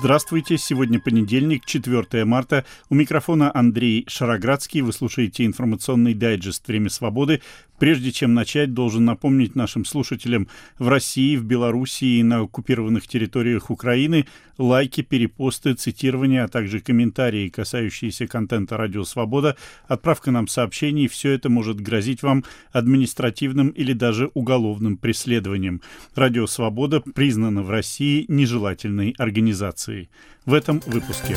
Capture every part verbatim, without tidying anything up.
Здравствуйте, сегодня понедельник, четвёртое марта. У микрофона Андрей Шароградский. Вы слушаете информационный дайджест «Время свободы». Прежде чем начать, должен напомнить нашим слушателям: в России, в Белоруссии и на оккупированных территориях Украины лайки, перепосты, цитирования, а также комментарии, касающиеся контента «Радио Свобода», отправка нам сообщений — все это может грозить вам административным или даже уголовным преследованием. «Радио Свобода» признано в России нежелательной организацией. В этом выпуске.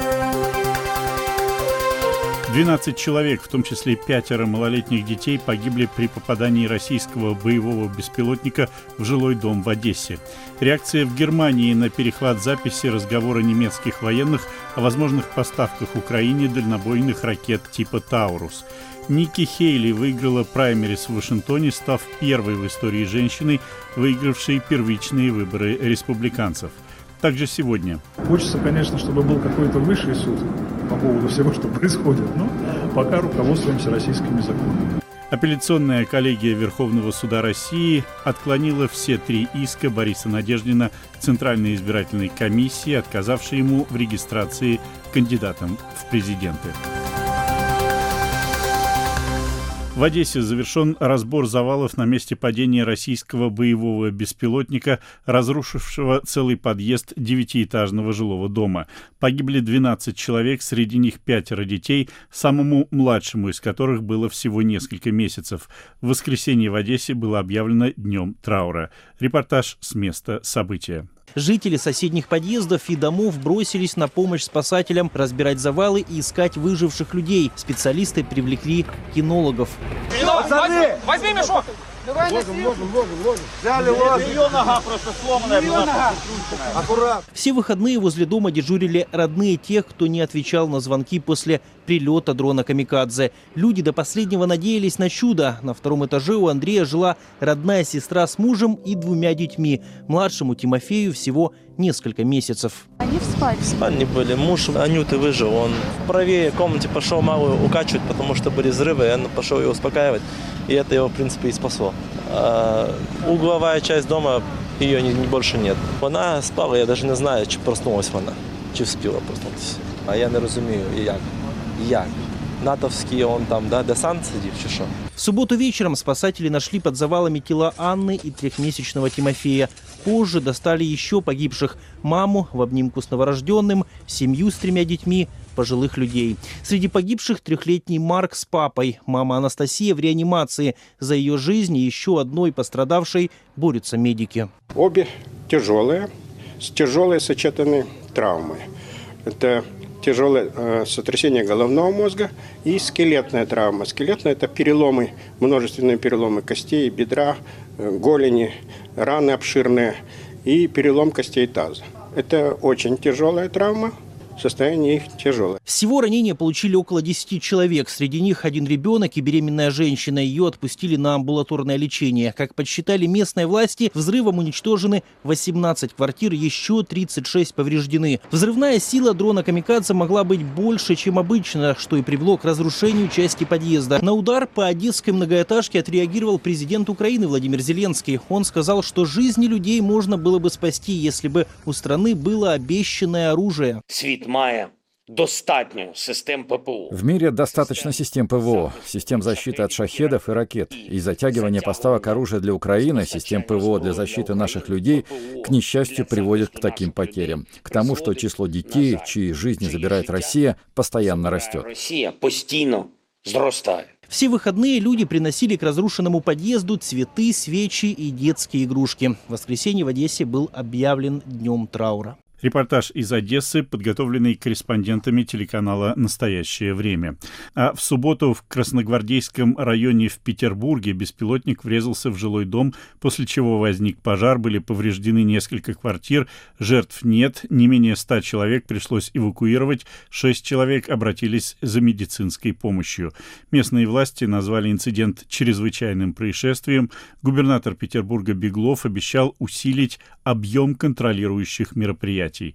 двенадцать человек, в том числе пятеро малолетних детей, погибли при попадании российского боевого беспилотника в жилой дом в Одессе. Реакция в Германии на перехват записи разговора немецких военных о возможных поставках Украине дальнобойных ракет типа «Таурус». Никки Хейли выиграла праймерис в Вашингтоне, став первой в истории женщиной, выигравшей первичные выборы республиканцев. Также сегодня. Хочется, конечно, чтобы был какой-то высший суд по поводу всего, что происходит, но пока руководствуемся российскими законами. Апелляционная коллегия Верховного суда России отклонила все три иска Бориса Надеждина к Центральной избирательной комиссии, отказавшей ему в регистрации кандидатом в президенты. В Одессе завершен разбор завалов на месте падения российского боевого беспилотника, разрушившего целый подъезд девятиэтажного жилого дома. Погибли двенадцать человек, среди них пятеро детей, самому младшему из которых было всего несколько месяцев. В воскресенье в Одессе было объявлено днем траура. Репортаж с места события. Жители соседних подъездов и домов бросились на помощь спасателям разбирать завалы и искать выживших людей. Специалисты привлекли кинологов. Возьми, возьми мешок! Давай ложим, ложим, ложим, ложим. Взяли, ложим. Ее нога просто сломанная была. Аккуратно. Все выходные возле дома дежурили родные тех, кто не отвечал на звонки после прилета дрона «Камикадзе». Люди до последнего надеялись на чудо. На втором этаже у Андрея жила родная сестра с мужем и двумя детьми. Младшему Тимофею всего несколько месяцев. Они в спальне. В спальне были. Муж Анюты выжил. Он в правее комнате пошел маму укачивать, потому что были взрывы, и он пошел ее успокаивать. И это его, в принципе, и спасло. А угловая часть дома, ее не, не больше нет. Она спала, я даже не знаю, чи проснулась вона, чи вспіла проснутися. А я не розумію, як. Як? Натовский он там, да, десант сидів, чи що? В субботу вечером спасатели нашли под завалами тела Анны и трехмесячного Тимофея. Позже достали еще погибших: маму в обнимку с новорожденным, семью с тремя детьми, пожилых людей. Среди погибших трехлетний Марк с папой. Мама Анастасия в реанимации. За ее жизнь и еще одной пострадавшей борются медики. Обе тяжелые, с тяжелой сочетанной травмой. Это тяжелое э, сотрясение головного мозга и скелетная травма. Скелетная – это переломы, множественные переломы костей, бедра, э, голени, раны обширные и перелом костей таза. Это очень тяжелая травма. Состояние их тяжелое. Всего ранения получили около десяти человек. Среди них один ребенок и беременная женщина. Ее отпустили на амбулаторное лечение. Как подсчитали местные власти, взрывом уничтожены восемнадцать квартир, еще тридцать шесть повреждены. Взрывная сила дрона «Камикадзе» могла быть больше, чем обычно, что и привело к разрушению части подъезда. На удар по одесской многоэтажке отреагировал президент Украины Владимир Зеленский. Он сказал, что жизни людей можно было бы спасти, если бы у страны было обещанное оружие. Світ має достатньо систем ППО. В мире достаточно систем ПВО, систем защиты от шахедов и ракет. И затягивание поставок оружия для Украины, систем ПВО для защиты наших людей, к несчастью, приводит к таким потерям. К тому, что число детей, чьи жизни забирает Россия, постоянно растет. Россия постійно зростає. Все выходные люди приносили к разрушенному подъезду цветы, свечи и детские игрушки. В воскресенье в Одессе был объявлен днем траура. Репортаж из Одессы, подготовленный корреспондентами телеканала «Настоящее время». А в субботу в Красногвардейском районе в Петербурге беспилотник врезался в жилой дом, после чего возник пожар, были повреждены несколько квартир, жертв нет, не менее ста человек пришлось эвакуировать, шесть человек обратились за медицинской помощью. Местные власти назвали инцидент чрезвычайным происшествием. Губернатор Петербурга Беглов обещал усилить объем контролирующих мероприятий.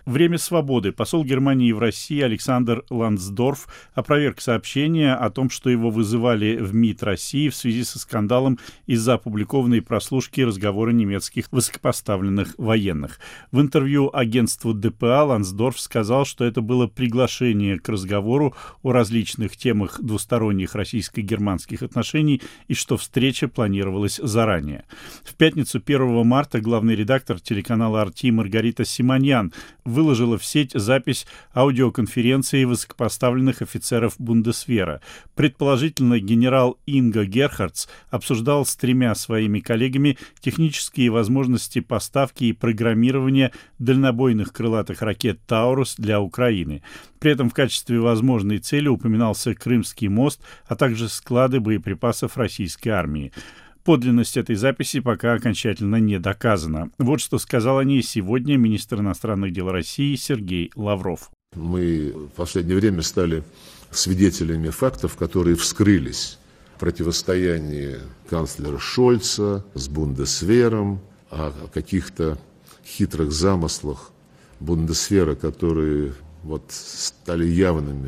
Время свободы. Посол Германии в России Александр Лансдорф опроверг сообщение о том, что его вызывали в МИД России в связи со скандалом из-за опубликованной прослушки разговора немецких высокопоставленных военных. В интервью агентству ДПА Лансдорф сказал, что это было приглашение к разговору о различных темах двусторонних российско-германских отношений и что встреча планировалась заранее. В пятницу первого марта главный редактор телеканала эр ти Маргарита Симоньян выложила в сеть запись аудиоконференции высокопоставленных офицеров Бундесвера. Предположительно, генерал Инго Герхардс обсуждал с тремя своими коллегами технические возможности поставки и программирования дальнобойных крылатых ракет «Таурус» для Украины. При этом в качестве возможной цели упоминался Крымский мост, а также склады боеприпасов российской армии. Подлинность этой записи пока окончательно не доказана. Вот что сказал о ней сегодня министр иностранных дел России Сергей Лавров. Мы в последнее время стали свидетелями фактов, которые вскрылись в противостоянии канцлера Шольца с Бундесвером, о каких-то хитрых замыслах Бундесвера, которые вот стали явными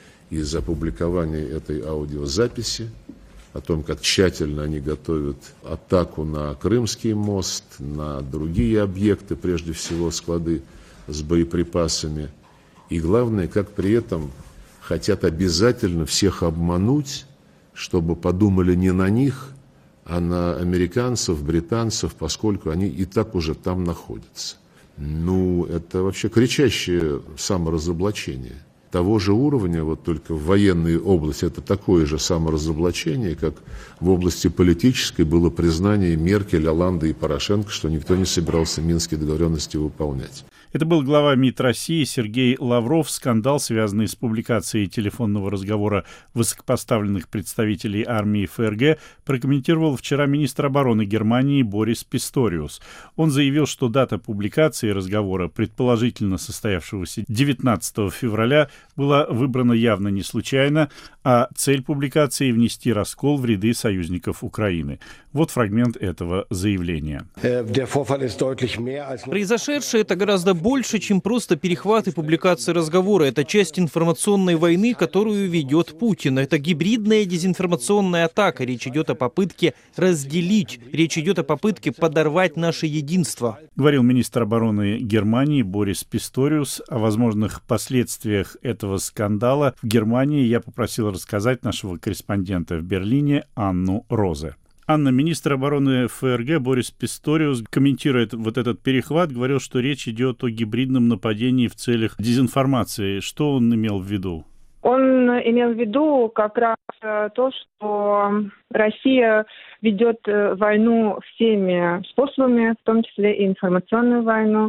из опубликования этой аудиозаписи, о том, как тщательно они готовят атаку на Крымский мост, на другие объекты, прежде всего склады с боеприпасами. И главное, как при этом хотят обязательно всех обмануть, чтобы подумали не на них, а на американцев, британцев, поскольку они и так уже там находятся. Ну, это вообще кричащее саморазоблачение. Того же уровня, вот только в военной области, это такое же саморазоблачение, как в области политической было признание Меркель, Олланды и Порошенко, что никто не собирался Минские договоренности выполнять. Это был глава МИД России Сергей Лавров. Скандал, связанный с публикацией телефонного разговора высокопоставленных представителей армии ФРГ, прокомментировал вчера министр обороны Германии Борис Писториус. Он заявил, что дата публикации разговора, предположительно состоявшегося девятнадцатого февраля, была выбрана явно не случайно, а цель публикации — внести раскол в ряды союзников Украины. Вот фрагмент этого заявления. Произошедшее — это гораздо больше, чем просто перехват и публикация разговора. Это часть информационной войны, которую ведет Путин. Это гибридная дезинформационная атака. Речь идет о попытке разделить. Речь идет о попытке подорвать наше единство. Говорил министр обороны Германии Борис Писториус. О возможных последствиях этого скандала в Германии я попросил рассказать нашего корреспондента в Берлине Анну Розе. Анна, министр обороны ФРГ Борис Писториус, комментирует вот этот перехват, говорил, что речь идет о гибридном нападении в целях дезинформации. Что он имел в виду? Он имел в виду как раз то, что Россия ведет войну всеми способами, в том числе и информационную войну,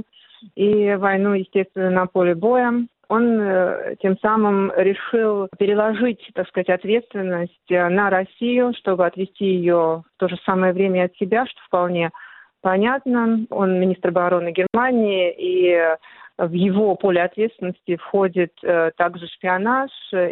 и войну, естественно, на поле боя. Он тем самым решил переложить, так сказать, ответственность на Россию, чтобы отвести ее в то же самое время от себя, что вполне понятно. Он министр обороны Германии, и в его поле ответственности входит также шпионаж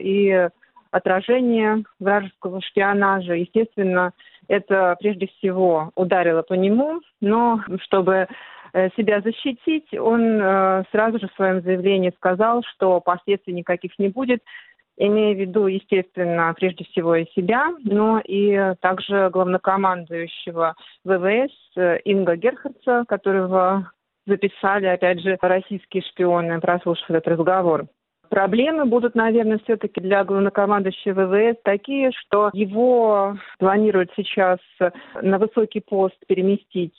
и отражение вражеского шпионажа. Естественно, это прежде всего ударило по нему, но чтобы себя защитить, он э, сразу же в своем заявлении сказал, что последствий никаких не будет, имея в виду, естественно, прежде всего и себя, но и также главнокомандующего ВВС Инго Герхардса, которого записали, опять же, российские шпионы, прослушав этот разговор. Проблемы будут, наверное, все-таки для главнокомандующего ВВС такие, что его планируют сейчас на высокий пост переместить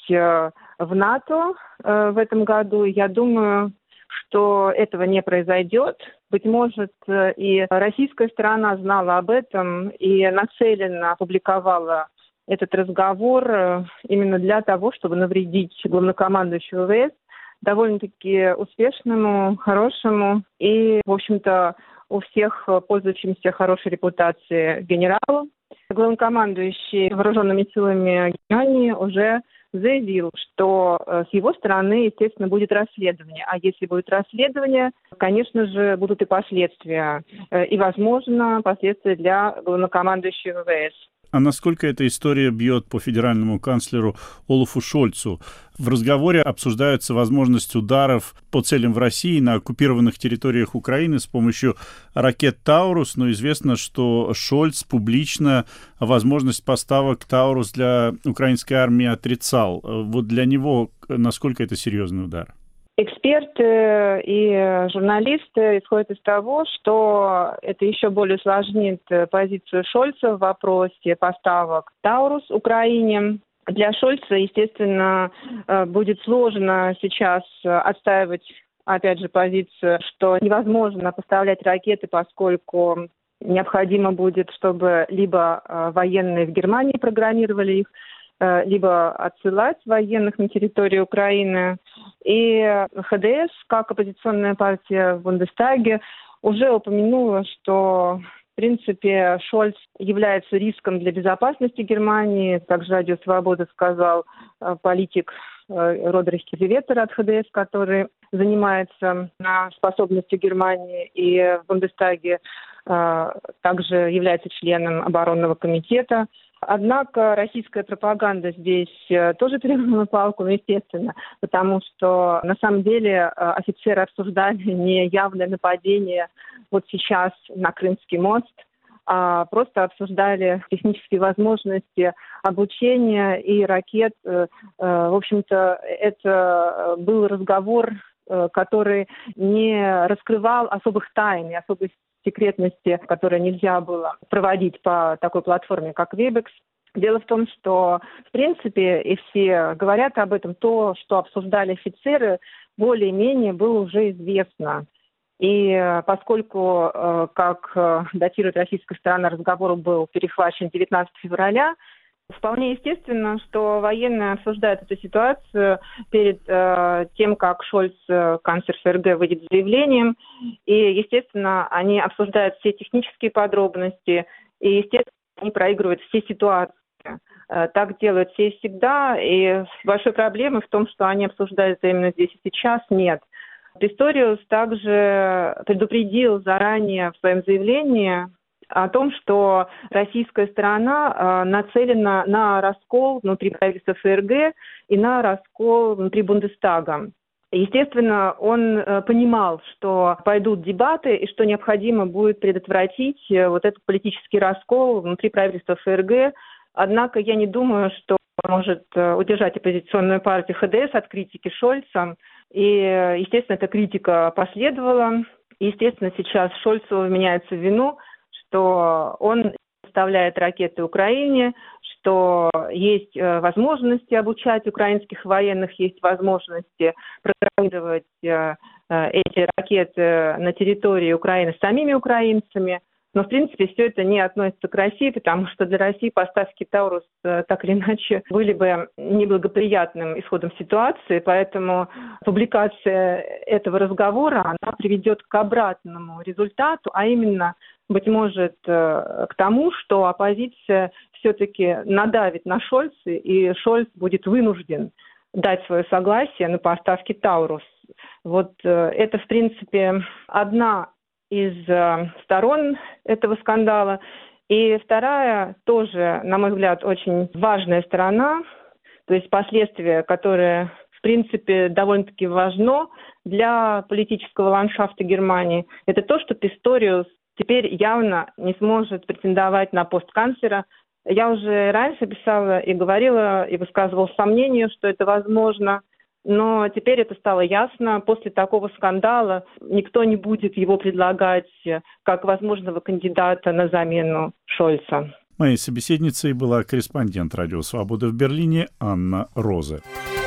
в НАТО в этом году. Я думаю, что этого не произойдет. Быть может, и российская сторона знала об этом и нацеленно опубликовала этот разговор именно для того, чтобы навредить главнокомандующему ВВС, довольно-таки успешному, хорошему и, в общем-то, у всех пользующимся хорошей репутацией генералу. Главнокомандующий вооруженными силами Германии уже заявил, что с его стороны, естественно, будет расследование. А если будет расследование, конечно же, будут и последствия. И, возможно, последствия для главнокомандующего ВВС. А насколько эта история бьет по федеральному канцлеру Олафу Шольцу? В разговоре обсуждается возможность ударов по целям в России на оккупированных территориях Украины с помощью ракет «Таурус», но известно, что Шольц публично возможность поставок «Таурус» для украинской армии отрицал. Вот для него насколько это серьезный удар? Эксперты и журналисты исходят из того, что это еще более усложнит позицию Шольца в вопросе поставок «Таурус» Украине. Для Шольца, естественно, будет сложно сейчас отстаивать, опять же, позицию, что невозможно поставлять ракеты, поскольку необходимо будет, чтобы либо военные в Германии программировали их, либо отсылать военных на территорию Украины. И ХДС, как оппозиционная партия в Бундестаге, уже упомянула, что, в принципе, Шольц является риском для безопасности Германии. Также Радио Свобода сказал политик Родерих Кизеветер от ХДС, который занимается способностью Германии и в Бундестаге также является членом оборонного комитета. Однако российская пропаганда здесь тоже перегнула палку, ну, естественно, потому что на самом деле офицеры обсуждали не явное нападение вот сейчас на Крымский мост, а просто обсуждали технические возможности обучения и ракет. В общем-то, это был разговор, который не раскрывал особых тайн и особых секретности, которые нельзя было проводить по такой платформе, как Webex. Дело в том, что, в принципе, и все говорят об этом, то, что обсуждали офицеры, более-менее было уже известно. И поскольку, как датирует российская сторона, разговор был перехвачен девятнадцатого февраля, вполне естественно, что военные обсуждают эту ситуацию перед э, тем, как Шольц, канцлер ФРГ, выйдет с заявлением. И, естественно, они обсуждают все технические подробности. И, естественно, они проигрывают все ситуации. Э, так делают все и всегда. И большой проблемы в том, что они обсуждают это именно здесь и сейчас, нет. Писториус также предупредил заранее в своем заявлении о том, что российская сторона э, нацелена на раскол внутри правительства ФРГ и на раскол внутри Бундестага. Естественно, он э, понимал, что пойдут дебаты и что необходимо будет предотвратить э, вот этот политический раскол внутри правительства ФРГ. Однако я не думаю, что он может э, удержать оппозиционную партию ХДС от критики Шольца. И, естественно, эта критика последовала. И, естественно, сейчас Шольцу вменяется в вину, что он поставляет ракеты Украине, что есть возможности обучать украинских военных, есть возможности программировать эти ракеты на территории Украины самими украинцами. Но, в принципе, все это не относится к России, потому что для России поставки «Таурус» так или иначе были бы неблагоприятным исходом ситуации, поэтому публикация этого разговора, она приведет к обратному результату, а именно, быть может, к тому, что оппозиция все-таки надавит на Шольца, и Шольц будет вынужден дать свое согласие на поставки «Таурус». Вот это, в принципе, одна из э, сторон этого скандала. И вторая, тоже, на мой взгляд, очень важная сторона, то есть последствия, которые, в принципе, довольно-таки важно для политического ландшафта Германии, это то, что Писториус теперь явно не сможет претендовать на пост канцлера. Я уже раньше писала и говорила, и высказывала сомнение, что это возможно. Но теперь это стало ясно. После такого скандала никто не будет его предлагать как возможного кандидата на замену Шольца. Моей собеседницей была корреспондент Радио Свобода в Берлине Анна Розе.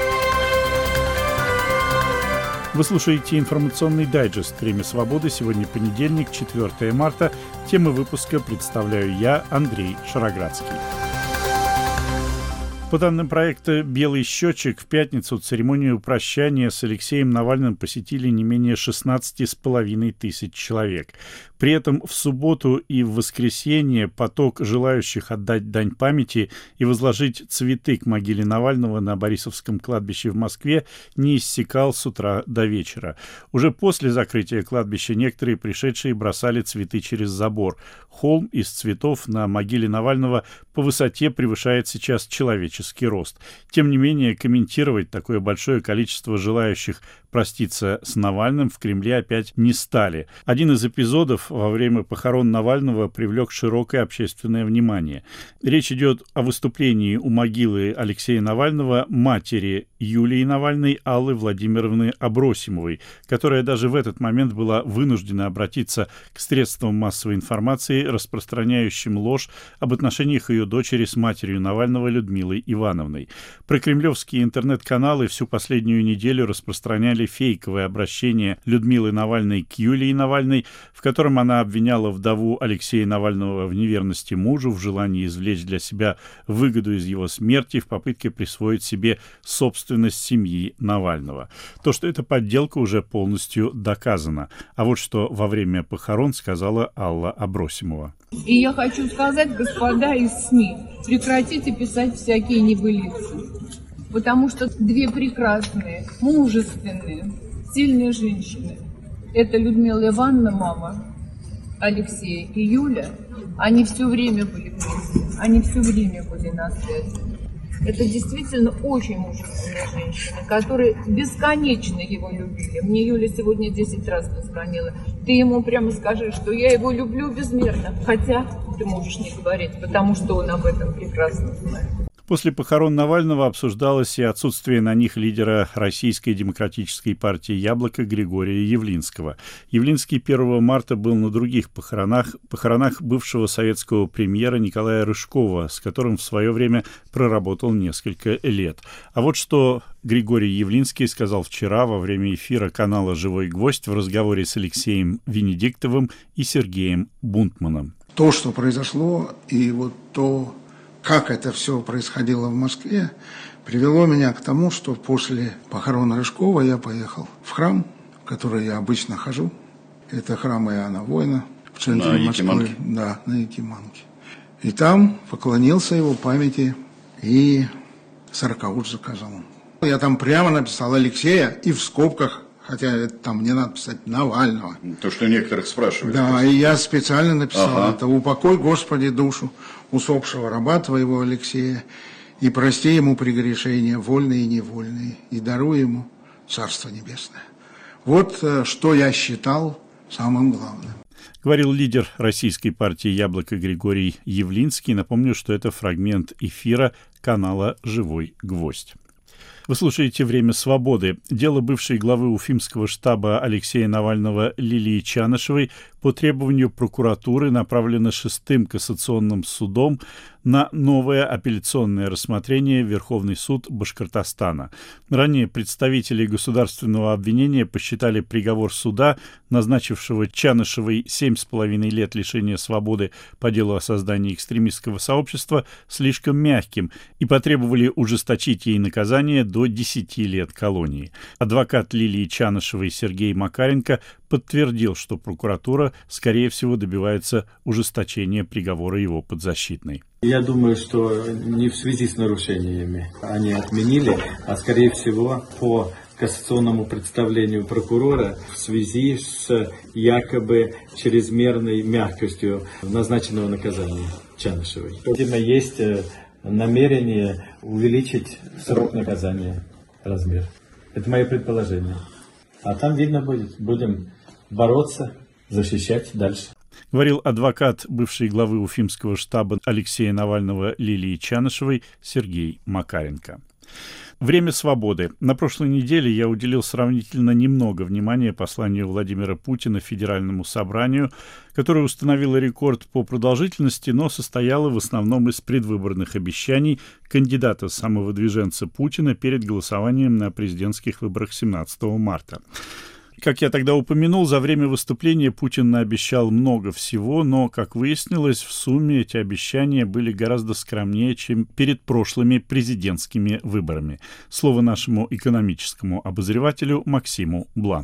Вы слушаете информационный дайджест «Время свободы». Сегодня понедельник, четвёртого марта. Темы выпуска представляю я, Андрей Шароградский. По данным проекта «Белый счетчик», в пятницу церемонию прощания с Алексеем Навальным посетили не менее шестнадцать с половиной тысяч человек. При этом в субботу и в воскресенье поток желающих отдать дань памяти и возложить цветы к могиле Навального на Борисовском кладбище в Москве не иссякал с утра до вечера. Уже после закрытия кладбища некоторые пришедшие бросали цветы через забор. Холм из цветов на могиле Навального по высоте превышает сейчас человеческий рост. Тем не менее, комментировать такое большое количество желающих проститься с Навальным в Кремле опять не стали. Один из эпизодов во время похорон Навального привлек широкое общественное внимание. Речь идет о выступлении у могилы Алексея Навального матери Юлии Навальной, Аллы Владимировны Абросимовой, которая даже в этот момент была вынуждена обратиться к средствам массовой информации, распространяющим ложь об отношениях ее дочери с матерью Навального Людмилой Ивановной. Прокремлевские интернет-каналы всю последнюю неделю распространяли фейковое обращение Людмилы Навальной к Юлии Навальной, в котором она обвиняла вдову Алексея Навального в неверности мужу, в желании извлечь для себя выгоду из его смерти, в попытке присвоить себе собственность семьи Навального. То, что это подделка, уже полностью доказано. А вот что во время похорон сказала Алла Абросимова. И я хочу сказать, господа из СМИ, прекратите писать всякие небылицы. Потому что две прекрасные, мужественные, сильные женщины, это Людмила Ивановна, мама Алексея, и Юля, они все время были вместе, они все время были на связи. Это действительно очень мужественные женщины, которые бесконечно его любили. Мне Юля сегодня десять раз позвонила. Ты ему прямо скажи, что я его люблю безмерно. Хотя ты можешь не говорить, потому что он об этом прекрасно знает. После похорон Навального обсуждалось и отсутствие на них лидера Российской демократической партии «Яблоко» Григория Явлинского. Явлинский первого марта был на других похоронах, похоронах бывшего советского премьера Николая Рыжкова, с которым в свое время проработал несколько лет. А вот что Григорий Явлинский сказал вчера во время эфира канала «Живой гвоздь» в разговоре с Алексеем Венедиктовым и Сергеем Бунтманом. То, что произошло, и вот то, как это все происходило в Москве, привело меня к тому, что после похорон Рыжкова я поехал в храм, в который я обычно хожу. Это храм Иоанна Воина в центре на Москвы. Якиманке. Да, на Якиманке. И там поклонился его памяти и сорокауст заказал. Я там прямо написал Алексея и в скобках, хотя это там не надо писать, Навального. То, что некоторых спрашивают. Да, и я специально написал ага. это. «Упокой, Господи, душу усопшего раба Твоего Алексея, и прости ему прегрешения, вольные и невольные, и даруй ему Царство Небесное». Вот что я считал самым главным. Говорил лидер российской партии «Яблоко» Григорий Явлинский. Напомню, что это фрагмент эфира канала «Живой гвоздь». Вы слушаете «Время свободы». Дело бывшей главы Уфимского штаба Алексея Навального Лилии Чанышевой по требованию прокуратуры направлено шестым кассационным судом на новое апелляционное рассмотрение в Верховный суд Башкортостана. Ранее представители государственного обвинения посчитали приговор суда, назначившего Чанышевой семь с половиной лет лишения свободы по делу о создании экстремистского сообщества, слишком мягким и потребовали ужесточить ей наказание до десяти лет колонии. Адвокат Лилии Чанышевой Сергей Макаренко подтвердил, что прокуратура, скорее всего, добивается ужесточения приговора его подзащитной. Я думаю, что не в связи с нарушениями они отменили, а, скорее всего, по кассационному представлению прокурора в связи с якобы чрезмерной мягкостью назначенного наказания Чанышевой. Видимо, есть намерение увеличить срок наказания, размер. Это мое предположение. А там видно будет. Будем бороться, защищать дальше. Говорил адвокат бывшей главы Уфимского штаба Алексея Навального Лилии Чанышевой Сергей Макаренко. Время свободы. На прошлой неделе я уделил сравнительно немного внимания посланию Владимира Путина Федеральному собранию, которое установило рекорд по продолжительности, но состояло в основном из предвыборных обещаний кандидата-самовыдвиженца Путина перед голосованием на президентских выборах семнадцатого марта. Как я тогда упомянул, за время выступления Путин наобещал много всего, но, как выяснилось, в сумме эти обещания были гораздо скромнее, чем перед прошлыми президентскими выборами. Слово нашему экономическому обозревателю Максиму Бланту.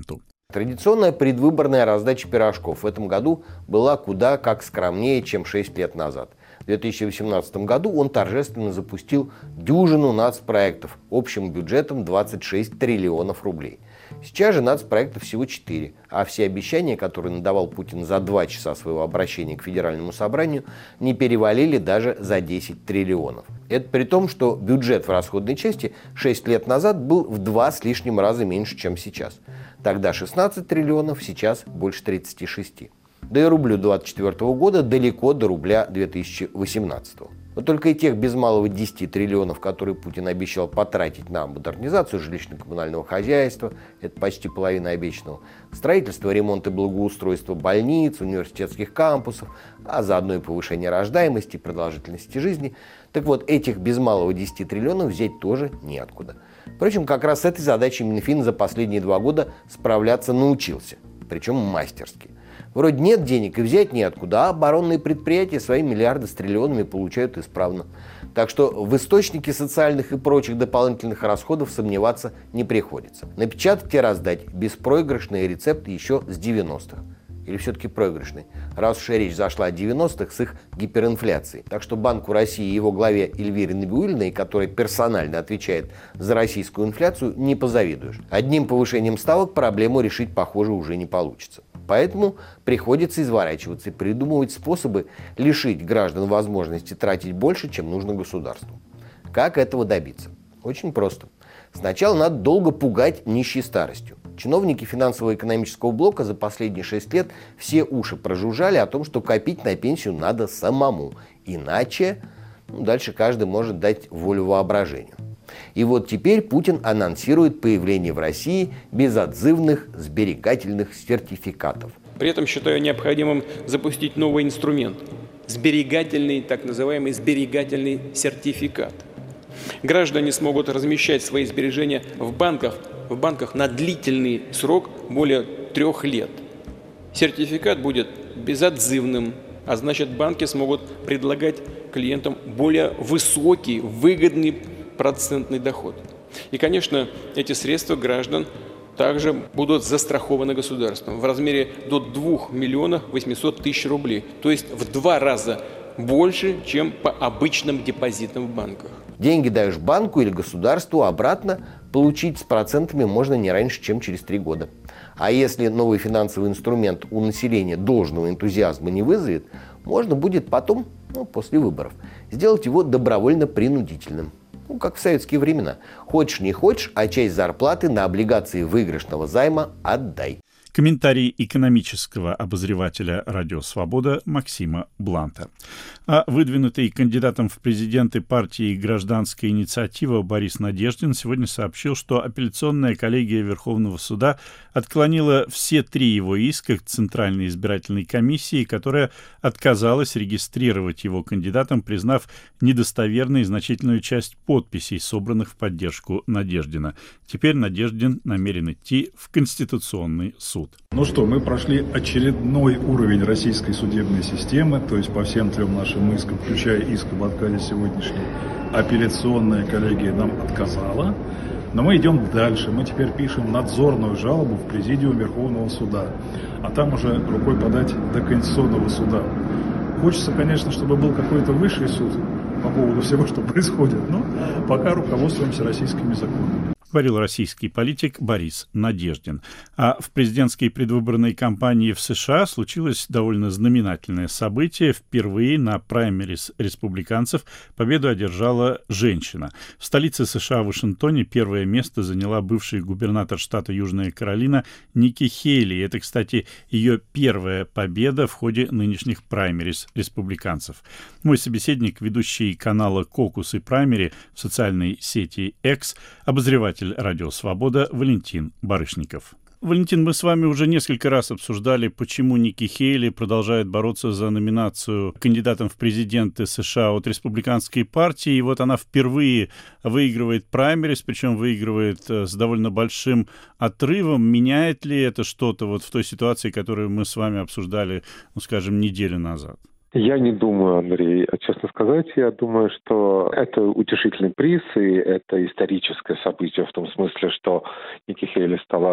Традиционная предвыборная раздача пирожков в этом году была куда как скромнее, чем шесть лет назад. В две тысячи восемнадцатом году он торжественно запустил дюжину нацпроектов общим бюджетом двадцать шесть триллионов рублей. Сейчас же нацпроектов всего четыре, а все обещания, которые надавал Путин за два часа своего обращения к Федеральному собранию, не перевалили даже за десять триллионов. Это при том, что бюджет в расходной части шесть лет назад был в два с лишним раза меньше, чем сейчас. Тогда шестнадцать триллионов, сейчас больше тридцати шести. Да и рублю двадцать четвёртого года далеко до рубля две тысячи восемнадцатого. Но только и тех без малого десяти триллионов, которые Путин обещал потратить на модернизацию жилищно-коммунального хозяйства, это почти половина обещанного, строительство, ремонт и благоустройство больниц, университетских кампусов, а заодно и повышение рождаемости и продолжительности жизни. Так вот, этих без малого десяти триллионов взять тоже неоткуда. Впрочем, как раз с этой задачей Минфин за последние два года справляться научился, причем мастерски. Вроде нет денег и взять неоткуда, а оборонные предприятия свои миллиарды с триллионами получают исправно. Так что в источнике социальных и прочих дополнительных расходов сомневаться не приходится. Напечатать и раздать беспроигрышные рецепты еще с девяностых. Или все-таки проигрышный, раз уж речь зашла о девяностых с их гиперинфляцией. Так что Банку России и его главе Эльвире Набиуллиной, которая персонально отвечает за российскую инфляцию, не позавидуешь. Одним повышением ставок проблему решить, похоже, уже не получится. Поэтому приходится изворачиваться и придумывать способы лишить граждан возможности тратить больше, чем нужно государству. Как этого добиться? Очень просто. Сначала надо долго пугать нищей старостью. Чиновники финансово-экономического блока за последние шесть лет все уши прожужжали о том, что копить на пенсию надо самому. Иначе ну, дальше каждый может дать волю воображению. И вот теперь Путин анонсирует появление в России безотзывных сберегательных сертификатов. При этом считаю необходимым запустить новый инструмент – сберегательный, так называемый сберегательный сертификат. Граждане смогут размещать свои сбережения в банках, в банках на длительный срок более трех лет. Сертификат будет безотзывным, а значит банки смогут предлагать клиентам более высокий, выгодный процентный доход. И, конечно, эти средства граждан также будут застрахованы государством в размере до двух миллионов восьмисот тысяч рублей, то есть в два раза больше, чем по обычным депозитам в банках. Деньги даешь банку или государству, обратно получить с процентами можно не раньше, чем через три года. А если новый финансовый инструмент у населения должного энтузиазма не вызовет, можно будет потом, ну, после выборов, сделать его добровольно-принудительным. Ну, как в советские времена. Хочешь не хочешь, а часть зарплаты на облигации выигрышного займа отдай. Комментарий экономического обозревателя «Радио Свобода» Максима Бланта. А выдвинутый кандидатом в президенты партии «Гражданская инициатива» Борис Надеждин сегодня сообщил, что апелляционная коллегия Верховного суда отклонила все три его иска к Центральной избирательной комиссии, которая отказалась регистрировать его кандидатом, признав недостоверной значительную часть подписей, собранных в поддержку Надеждина. Теперь Надеждин намерен идти в Конституционный суд. Ну что, мы прошли очередной уровень российской судебной системы, то есть по всем трем нашим искам, включая иск об отказе сегодняшней, апелляционная коллегия нам отказала. Но мы идем дальше, мы теперь пишем надзорную жалобу в Президиум Верховного суда, а там уже рукой подать до Конституционного суда. Хочется, конечно, чтобы был какой-то высший суд по поводу всего, что происходит, но пока руководствуемся российскими законами. Говорил российский политик Борис Надеждин. А в президентской предвыборной кампании в США случилось довольно знаменательное событие. Впервые на праймерис республиканцев победу одержала женщина. В столице США, Вашингтоне, первое место заняла бывший губернатор штата Южная Каролина Ники Хейли. Это, кстати, ее первая победа в ходе нынешних праймерис республиканцев. Мой собеседник, ведущий канала «Кокус и праймери» в социальной сети X, обозреватель «Радио Свобода» Валентин Барышников. Валентин, мы с вами уже несколько раз обсуждали, почему Ники Хейли продолжает бороться за номинацию кандидатом в президенты США от республиканской партии. И вот она впервые выигрывает праймерис, причем выигрывает с довольно большим отрывом. Меняет ли это что-то вот в той ситуации, которую мы с вами обсуждали, ну, скажем, неделю назад? Я не думаю, Андрей, честно сказать, я думаю, что это утешительный приз, и это историческое событие в том смысле, что Ники Хейли стала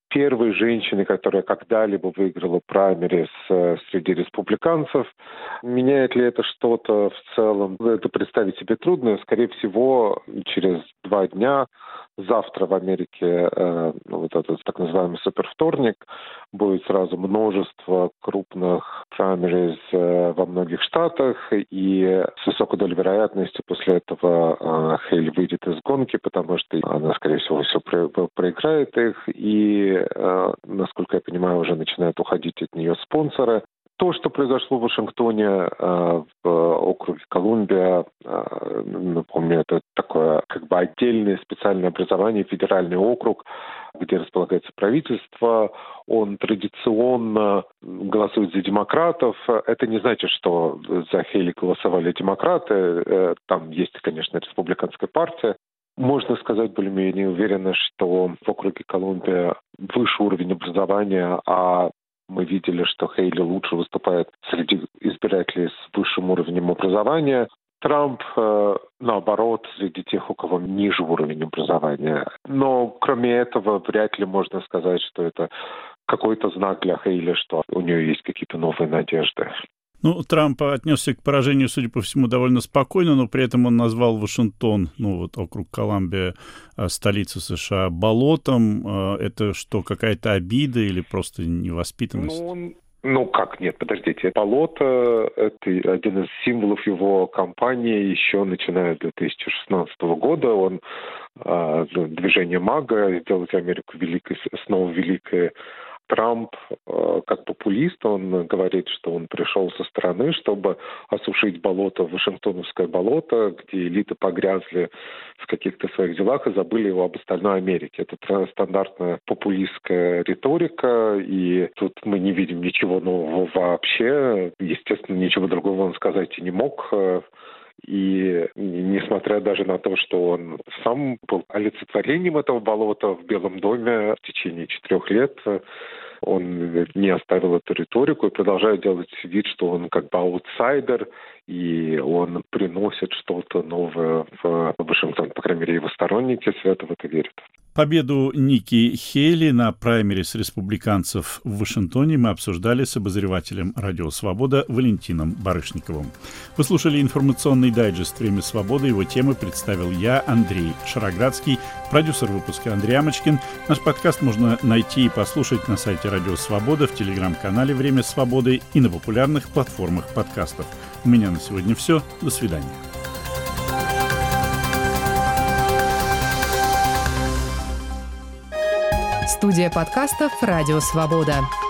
первой женщиной, которая когда-либо выиграла праймерис среди республиканцев. Меняет ли это что-то в целом? Это представить себе трудно. Скорее всего, через два дня, завтра в Америке, э, вот этот так называемый супервторник, будет сразу множество крупных праймерис э, во многих штатах, и с высокой долей вероятности после этого э, Хейли выйдет из гонки, потому что она, скорее всего, все про- проиграет их, и, э, насколько я понимаю, уже начинают уходить от нее спонсоры. То, что произошло в Вашингтоне, э, в округе Колумбия, э, напомню, это такое как бы отдельное специальное образование, федеральный округ, где располагается правительство. Он традиционно голосует за демократов. Это не значит, что за Хейли голосовали демократы. Э, там есть, конечно, республиканская партия. Можно сказать более-менее уверенно, что в округе Колумбия выше уровень образования, а мы видели, что Хейли лучше выступает среди избирателей с высшим уровнем образования. Трамп, э, наоборот, среди тех, у кого ниже уровень образования. Но кроме этого, вряд ли можно сказать, что это какой-то знак для Хейли, что у нее есть какие-то новые надежды. Ну, Трамп отнесся к поражению, судя по всему, довольно спокойно, но при этом он назвал Вашингтон, ну вот округ Колумбия, столицу США, болотом. Это что, какая-то обида или просто невоспитанность? Ну, он... Ну, как нет, подождите. Болото – это один из символов его кампании еще начиная с две тысячи шестнадцатого года. Он э, движение МАГА, сделать Америку великой, снова великой. Трамп, э, как популист, он говорит, что он пришел со стороны, чтобы осушить болото, Вашингтоновское болото, где элиты погрязли в каких-то своих делах и забыли его об остальной Америке. Это стандартная популистская риторика, и тут мы не видим ничего нового вообще. Естественно, ничего другого он сказать и не мог. И несмотря даже на то, что он сам был олицетворением этого болота в Белом доме в течение четырех лет, он не оставил эту риторику и продолжает делать вид, что он как бы аутсайдер, и он приносит что-то новое в Вашингтон. По крайней мере, его сторонники свято в это верят. Победу Ники Хейли на праймерис республиканцев в Вашингтоне мы обсуждали с обозревателем «Радио Свобода» Валентином Барышниковым. Вы слушали информационный дайджест «Время свободы». Его темы представил я, Андрей Шароградский, продюсер выпуска Андрей Амочкин. Наш подкаст можно найти и послушать на сайте «Радио Свобода», в телеграм-канале «Время свободы» и на популярных платформах подкастов. У меня на сегодня все. До свидания. Студия подкастов «Радио Свобода».